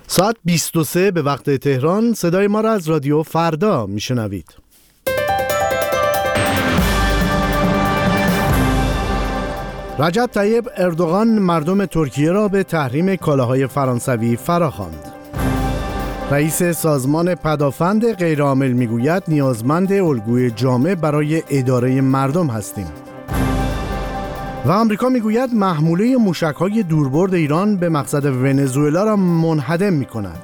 ساعت 23 به وقت تهران. صدای ما را از رادیو فردا میشنوید. رجب طیب اردوغان مردم ترکیه را به تحریم کالاهای فرانسوی فراخواند. رئیس سازمان پدافند غیرعامل میگوید نیازمند الگوی جامع برای اداره مردم هستیم. و آمریکا میگوید محموله موشک‌های دوربرد ایران به مقصد ونزوئلا را منهدم می‌کند.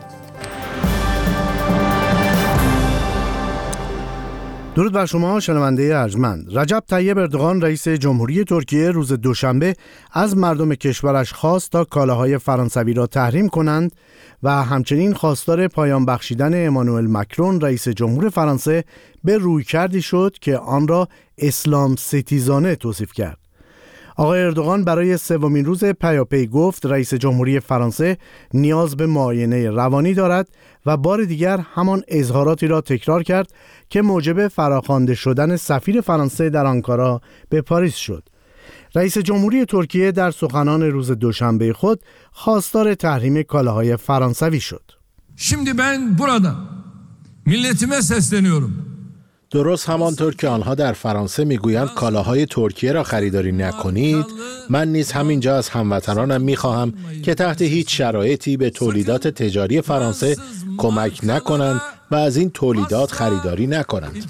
درود بر شما شنونده ارجمند. رجب طیب اردوغان رئیس جمهوری ترکیه روز دوشنبه از مردم کشورش خواست تا کالاهای فرانسوی را تحریم کنند و همچنین خواستار پایان بخشیدن امانوئل مکرون رئیس جمهور فرانسه به رویکردی شد که آن را اسلام ستیزانه توصیف کرد. آقای اردوغان برای سومین روز پیاپی گفت رئیس جمهوری فرانسه نیاز به معاینه روانی دارد و بار دیگر همان اظهاراتی را تکرار کرد که موجب فراخوانده شدن سفیر فرانسه در آنکارا به پاریس شد. رئیس جمهوری ترکیه در سخنان روز دوشنبه خود خواستار تحریم کالاهای فرانسوی شد. Şimdi ben burada milletime sesleniyorum. درست همانطور که آنها در فرانسه میگویند کالاهای ترکیه را خریداری نکنید، من نیز همینجا از هموطنانم میخواهم که تحت هیچ شرایطی به تولیدات تجاری فرانسه کمک نکنند و از این تولیدات خریداری نکنند.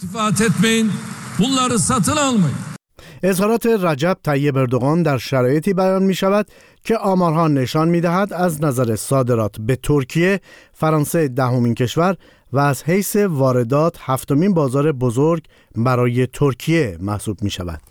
اظهارات رجب طیب اردوغان در شرایطی بیان می شود که آمارها نشان می دهد از نظر صادرات به ترکیه فرانسه دهمین کشور و از حیث واردات هفتمین بازار بزرگ برای ترکیه محسوب می شود.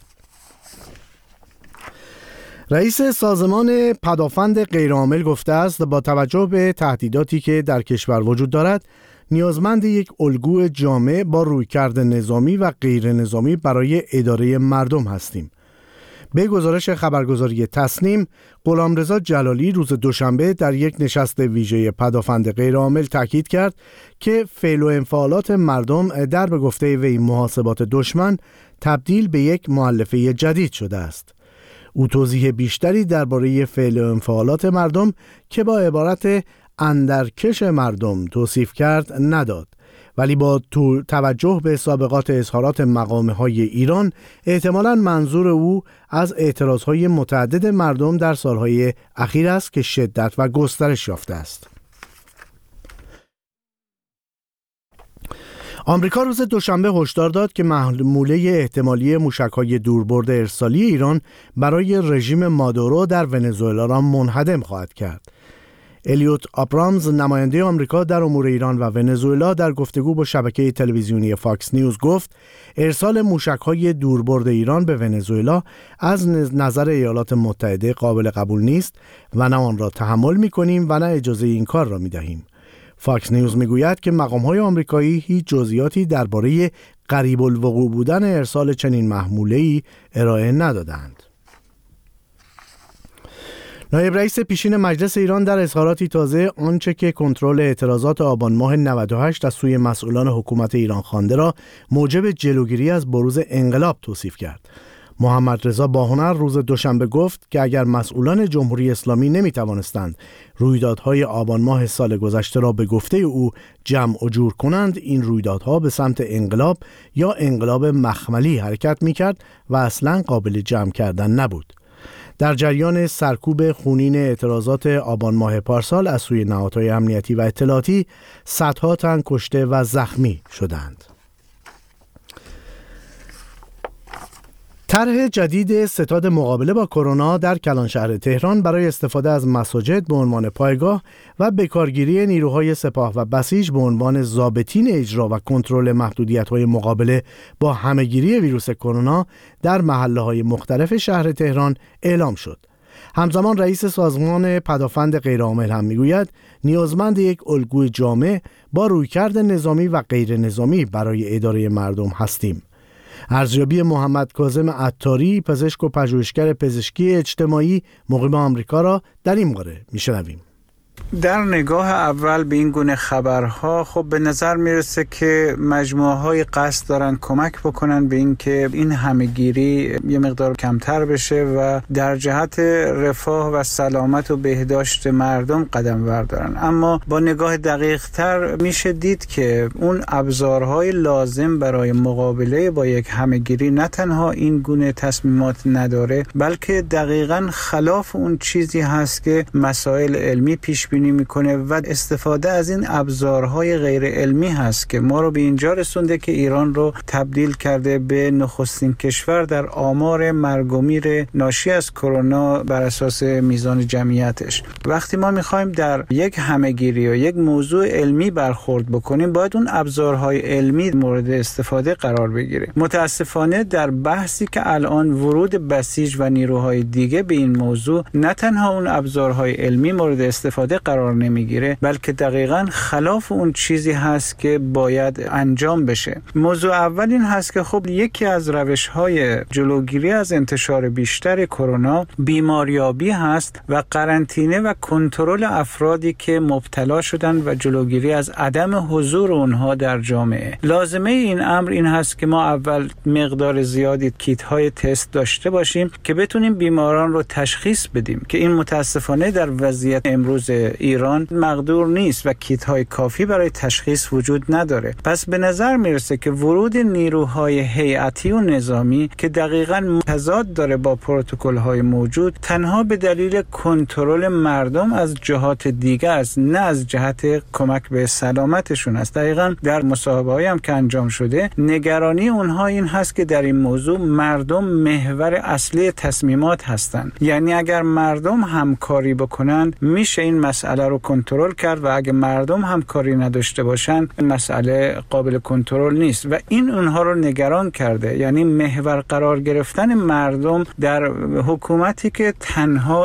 رئیس سازمان پدافند غیرعامل گفته است با توجه به تهدیداتی که در کشور وجود دارد نیازمند یک الگوی جامع با رویکرد نظامی و غیر نظامی برای اداره مردم هستیم. به گزارش خبرگزاری تسنیم، غلامرضا جلالی روز دوشنبه در یک نشست ویژه پدافند غیرعامل تاکید کرد که فعل و انفعالات مردم در به گفته وی محاسبات دشمن تبدیل به یک مؤلفه جدید شده است. او توضیح بیشتری درباره فعل و انفعالات مردم که با عبارت اندرکش مردم توصیف کرد نداد، ولی با توجه به سابقات اظهارات مقامه‌های ایران احتمالاً منظور او از اعتراضهای متعدد مردم در سالهای اخیر است که شدت و گسترش یافته است. آمریکا روز دوشنبه هشدار داد که محموله احتمالی موشک‌های دوربرد ارسالی ایران برای رژیم مادورو در ونزوئلا را منهدم خواهد کرد. الیوت آبرامز نماینده آمریکا در امور ایران و ونزوئلا در گفتگو با شبکه تلویزیونی فاکس نیوز گفت ارسال موشک‌های دوربرد ایران به ونزوئلا از نظر ایالات متحده قابل قبول نیست و نه آن را تحمل می‌کنیم و نه اجازه این کار را می‌دهیم. فاکس نیوز می‌گوید که مقام‌های آمریکایی هیچ جزئیاتی درباره قریب الوقوع بودن ارسال چنین محموله‌ای ارائه ندادند. نایب رئیس پیشین مجلس ایران در اظهاراتی تازه آنچه که کنترل اعتراضات آبان ماه 98 از سوی مسئولان حکومت ایران خوانده را موجب جلوگیری از بروز انقلاب توصیف کرد. محمد رضا باهنر روز دوشنبه گفت که اگر مسئولان جمهوری اسلامی نمی‌توانستند رویدادهای آبان ماه سال گذشته را به گفته او جمع و جور کنند، این رویدادها به سمت انقلاب یا انقلاب مخملی حرکت می‌کرد و اصلاً قابل جمع کردن نبود. در جریان سرکوب خونین اعتراضات آبان ماه پارسال از سوی نهادهای امنیتی و اطلاعاتی صدها تن کشته و زخمی شدند. طرح جدید ستاد مقابله با کرونا در کلانشهر تهران برای استفاده از مساجد به عنوان پایگاه و بکارگیری نیروهای سپاه و بسیج به عنوان ضابطین اجرا و کنترل محدودیت‌های مقابله با همه‌گیری ویروس کرونا در محله‌های مختلف شهر تهران اعلام شد. همزمان رئیس سازمان پدافند غیرعامل هم میگوید نیازمند یک الگوی جامع با رویکرد نظامی و غیر نظامی برای اداره مردم هستیم. ارزیابی محمد کاظم عطاری، پزشک و پژوهشگر پزشکی اجتماعی مقیم آمریکا را در این باره میشنویم. در نگاه اول به این گونه خبرها خب به نظر میرسه که مجموعه‌های قصد دارن کمک بکنن به این که این همه‌گیری یه مقدار کمتر بشه و در جهت رفاه و سلامت و بهداشت مردم قدم بردارن. اما با نگاه دقیق‌تر میشه دید که اون ابزارهای لازم برای مقابله با یک همه‌گیری نه تنها این گونه تصمیمات نداره، بلکه دقیقاً خلاف اون چیزی هست که مسائل علمی پیش بینی میکنه و استفاده از این ابزارهای غیر علمی هست که ما رو به اینجا رسونده که ایران رو تبدیل کرده به نخستین کشور در آمار مرگ و میر ناشی از کرونا بر اساس میزان جمعیتش. وقتی ما میخوایم در یک همه‌گیری یا یک موضوع علمی برخورد بکنیم، باید اون ابزارهای علمی مورد استفاده قرار بگیره. متاسفانه در بحثی که الان ورود بسیج و نیروهای دیگه به این موضوع، نه تنها اون ابزارهای علمی مورد استفاده قرار نمیگیره، بلکه دقیقاً خلاف اون چیزی هست که باید انجام بشه. موضوع اول این هست که خب یکی از روش‌های جلوگیری از انتشار بیشتر کرونا بیماریابی هست و قرنطینه و کنترل افرادی که مبتلا شدن و جلوگیری از عدم حضور اونها در جامعه. لازمه این امر این هست که ما اول مقدار زیادی کیت‌های تست داشته باشیم که بتونیم بیماران رو تشخیص بدیم، که این متاسفانه در وضعیت امروز ایران مقدور نیست و کیت‌های کافی برای تشخیص وجود نداره. پس به نظر میرسه که ورود نیروهای هیئتی و نظامی که دقیقاً متضاد داره با پروتکل‌های موجود، تنها به دلیل کنترل مردم از جهات دیگه است، نه از جهت کمک به سلامتشون است. دقیقاً در مصاحبه‌هایی هم که انجام شده، نگرانی اونها این هست که در این موضوع مردم محور اصلی تصمیمات هستند. یعنی اگر مردم همکاری بکنن میشه این مسئله رو کنترل کرد و اگه مردم همکاری نداشته باشن مسئله قابل کنترل نیست و این اونها رو نگران کرده. یعنی محور قرار گرفتن مردم در حکومتی که تنها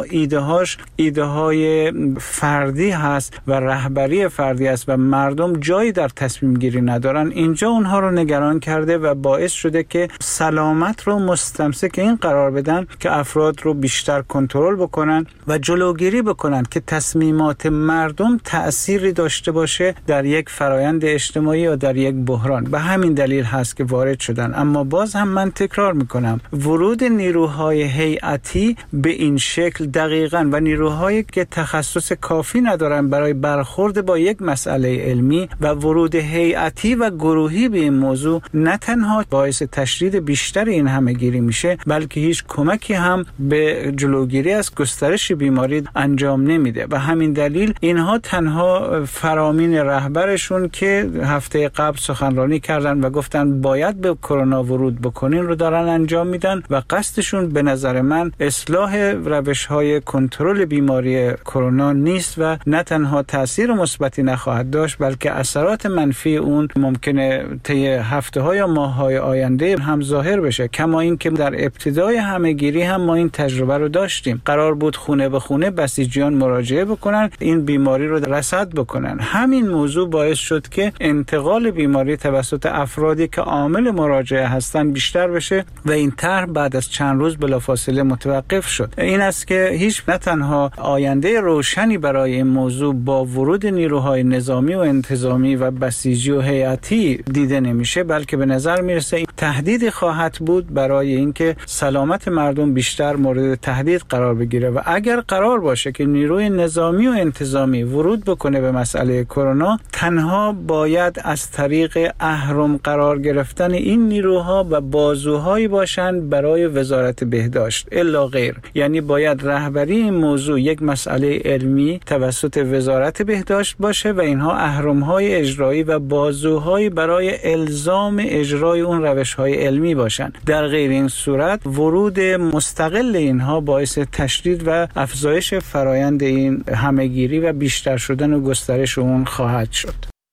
ایده‌های فردی هست و رهبری فردی است و مردم جایی در تصمیم گیری ندارن، اینجا اونها رو نگران کرده و باعث شده که سلامت رو مستمسک این قرار بدن که افراد رو بیشتر کنترل بکنن و جلوگیری بکنن که تصمیمات مردم تأثیری داشته باشه در یک فرایند اجتماعی یا در یک بحران. به همین دلیل هست که وارد شدن. اما باز هم من تکرار میکنم، ورود نیروهای هیئتی به این شکل دقیقاً و نیروهایی که تخصص کافی ندارن برای برخورد با یک مسئله علمی و ورود هیئتی و گروهی به این موضوع نه تنها باعث تشدید بیشتر این همه‌گیری میشه، بلکه هیچ کمکی هم به جلوگیری از گسترش بیماری انجام نمیده. و همین دلیل اینها تنها فرامین رهبرشون که هفته قبل سخنرانی کردن و گفتن باید به کرونا ورود بکنین رو دارن انجام میدن و قصدشون به نظر من اصلاح روش‌های کنترل بیماری کرونا نیست و نه تنها تأثیر مثبتی نخواهد داشت، بلکه اثرات منفی اون ممکنه طی هفته‌ها یا ماه‌های آینده هم ظاهر بشه. کما اینکه در ابتدای همه‌گیری هم ما این تجربه رو داشتیم. قرار بود خونه به خونه بسیجیان مراجعه بکنن، این بیماری رو رصد بکنن. همین موضوع باعث شد که انتقال بیماری توسط افرادی که عامل مراجعه هستن بیشتر بشه و این طرح بعد از چند روز بلافاصله متوقف شد. این است که هیچ نه تنها آینده روشنی برای این موضوع با ورود نیروهای نظامی و انتظامی و بسیجی و هیئتی دیده نمیشه، بلکه به نظر میرسه این تهدیدی خواهد بود برای اینکه سلامت مردم بیشتر مورد تهدید قرار بگیره. و اگر قرار باشه که نیروی نظامی و انتظامی ورود بکنه به مسئله کرونا، تنها باید از طریق اهرم قرار گرفتن این نیروها و بازوهایی باشند برای وزارت بهداشت الا غیر. یعنی باید رهبری این موضوع یک مسئله علمی توسط وزارت بهداشت باشه و اینها اهرم‌های اجرایی و بازوهایی برای الزام اجرای اون روش‌های علمی باشند. در غیر این صورت ورود مستقل اینها باعث تشدید و افزایش فرایند این همه‌گیری و بیشتر شدن و گسترش اون خواهد شد.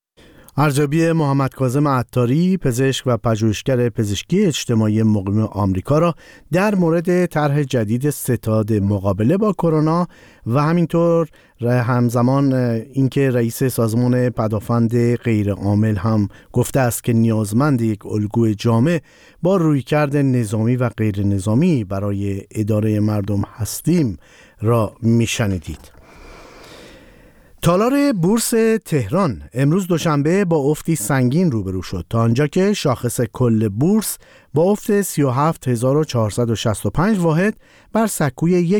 ارزیابی محمد کاظم عطاری، پزشک و پژوهشگر پزشکی اجتماعی مقیم آمریکا را در مورد طرح جدید ستاد مقابله با کرونا و همینطور همزمان اینکه رئیس سازمان پدافند غیرعامل هم گفته است که نیازمند یک الگوی جامع با رویکرد نظامی و غیر نظامی برای اداره مردم هستیم را میشنیدید. تالار بورس تهران امروز دوشنبه با افتی سنگین روبرو شد، تا آنجا که شاخص کل بورس با افت 37465 واحد بر سکوی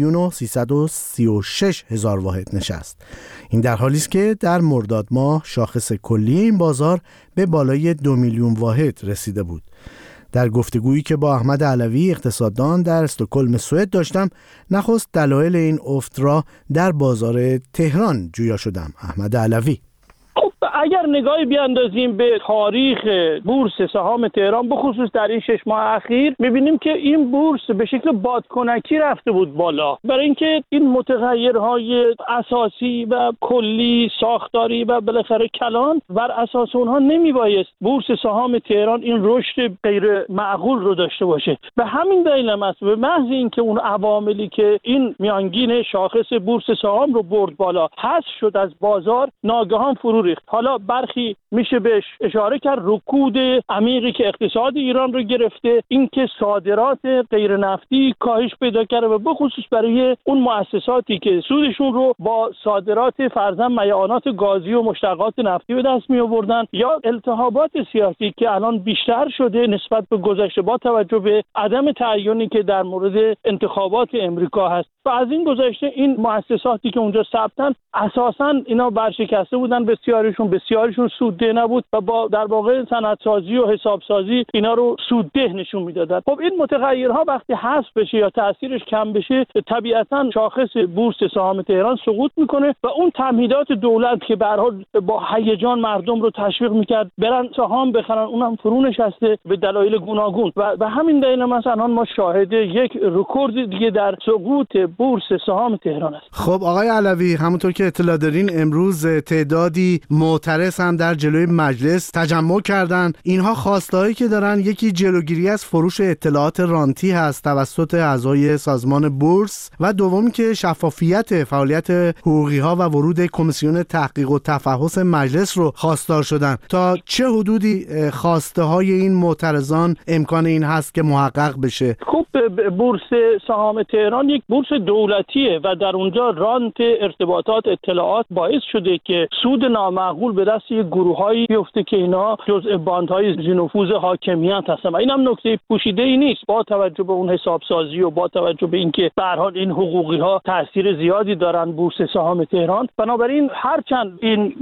1,336,000 واحد نشست. این در حالی است که در مرداد ماه شاخص کلی این بازار به بالای 2 میلیون واحد رسیده بود. در گفتگویی که با احمد علوی اقتصاددان در استکهلم سوئد داشتم، نخست دلایل این افت را در بازار تهران جویا شدم. احمد علوی: اگر نگاهی بیاندازیم به تاریخ بورس سهام تهران به خصوص در این 6 ماه اخیر، می‌بینیم که این بورس به شکل بادکنکی رفته بود بالا، برای اینکه این متغیرهای اساسی و کلی ساختاری و بالاخره کلان بر اساس اونها نمیبایست بورس سهام تهران این رشد غیر معقول رو داشته باشه. به همین دلیل هم است، به محض اینکه اون عواملی که این میانگین شاخص بورس سهام رو برد بالا حذف شد از بازار، ناگهان فرو ریخت. حالا برخی میشه بهش اشاره کرد رکود عمیقی که اقتصاد ایران رو گرفته، اینکه صادرات غیر نفتی کاهش پیدا کرده و به خصوص برای اون مؤسساتی که سودشون رو با صادرات فرضاً میعانات گازی و مشتقات نفتی به دست می آوردن، یا التهابات سیاسی که الان بیشتر شده نسبت به گذشته با توجه به عدم تعیینی که در مورد انتخابات امریکا هست. و از این گذشته این مؤسساتی که اونجا ثبتن اساساً اینا برشکسته بودن، بسیاریشون سودده نبود و با در واقع صنعت‌سازی و حسابسازی اینا رو سودده نشون میدادن. خب این متغیرها وقتی حذف بشه یا تاثیرش کم بشه، طبیعتاً شاخص بورس سهام تهران سقوط میکنه و اون تمهیدات دولت که به هر حال با هیجان مردم رو تشویق میکرد برن سهام بخرن، اونم فرو نشسته به دلایل گوناگون و همین دلیل مثلا ما شاهد یک رکورد دیگه در سقوط بورس سهام تهران است. خب آقای علوی، همونطور که اطلاع دارین امروز تعدادی معترض هم در جلوی مجلس تجمع کردن. اینها خواستهایی که دارن، یکی جلوگیری از فروش اطلاعات رانتی هست توسط اعضای سازمان بورس و دومی که شفافیت فعالیت حقوقی ها و ورود کمیسیون تحقیق و تفحص مجلس رو خواستار شدن. تا چه حدودی خواسته های این معترضان امکان این هست که محقق بشه؟ خب بورس سهام تهران یک بورس دولتیه و در اونجا رانت ارتباطات اطلاعات باعث شده که سود نامعقول به دست یک گروه‌هایی بیفته که اینا جزء باندهای ذی‌نفوذ حاکمیت هستن و اینم نکته پوشیده‌ای نیست با توجه به اون حسابسازی و با توجه به اینکه به هر حال این حقوقی‌ها تاثیر زیادی دارن بورس سهام تهران. بنابراین هرچند این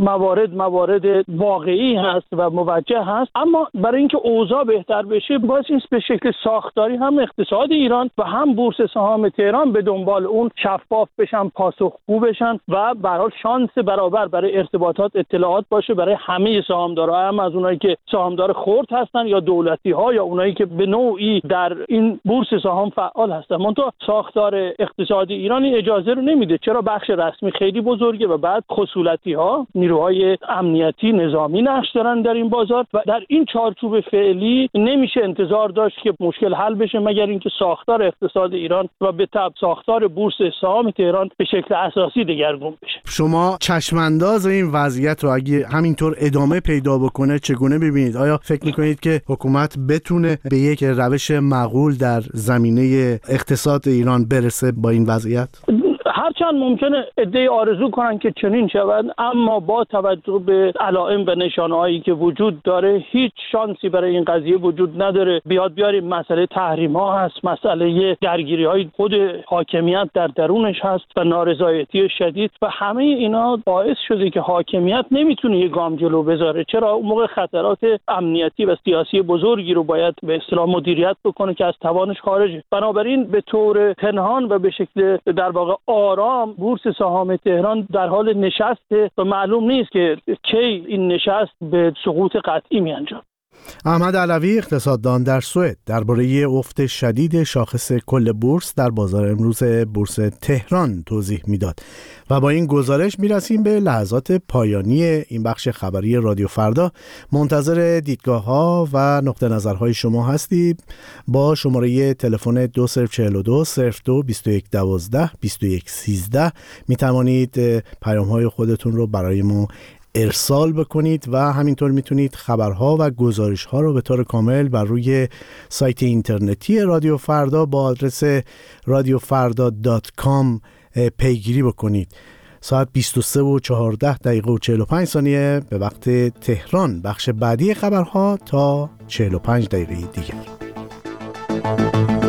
موارد واقعی هست و موجه هست، اما برای اینکه اوضاع بهتر بشه باید این به شکل ساختاری هم اقتصاد ایران و هم بورس سهام تهران به دنبال اون شفاف بشن، پاسخگو بشن و به هر حال شانس برابر برای ارتباطات اطلاعات باشه برای همه سهامدارا، هم از اونایی که سهامدار خرد هستن یا دولتی ها یا اونایی که به نوعی در این بورس سهام فعال هستن. منتها ساختار اقتصادی ایرانی اجازه رو نمیده، چرا بخش رسمی خیلی بزرگه و بعد خصولتی ها، نیروهای امنیتی نظامی نقش دارن در این بازار و در این چارچوب فعلی نمیشه انتظار داشت که مشکل حل بشه مگر اینکه ساختار اقتصاد ایران و به تبع ساختار بورس سهام تهران به شکل اساسی دگرگون بشه. شما چشمانداز این وضعیت رو اگه همینطور ادامه پیدا بکنه چگونه ببینید؟ آیا فکر میکنید که حکومت بتونه به یک روش معقول در زمینه اقتصاد ایران برسه با این وضعیت؟ هرچند ممکنه عده‌ای آرزو کنن که چنین شود، اما با توجه به علائم و نشانه‌هایی که وجود داره هیچ شانسی برای این قضیه وجود نداره. بیاریم مسئله تحریم‌ها هست، مسئله درگیری‌های خود حاکمیت در درونش هست و نارضایتی شدید و همه اینا باعث شده که حاکمیت نمیتونه یه گام جلو بذاره. چرا اون موقع خطرات امنیتی و سیاسی بزرگی رو باید به اصطلاح مدیریت بکنه که از توانش خارجه. بنابراین به طور پنهان و به شکل در واقع آرام بورس سهام تهران در حال نشسته و معلوم نیست که کی این نشست به سقوط قطعی می انجام. احمد علوی اقتصاددان در سوئد درباره افت شدید شاخص کل بورس در بازار امروز بورس تهران توضیح میداد. و با این گزارش میرسیم به لحظات پایانی این بخش خبری رادیو فردا. منتظر دیدگاه‌ها و نقطه نظرهای شما هستیم. با شماره تلفن 2042 02 21 12 21 13 میتوانید پیام‌های خودتون رو برای ما ارسال بکنید و همینطور میتونید خبرها و گزارش‌ها رو به طور کامل بر روی سایت اینترنتی رادیو فردا با آدرس radiofarda.com پیگیری بکنید. ساعت 23:14 به وقت تهران. بخش بعدی خبرها تا 45 دقیقه دیگر.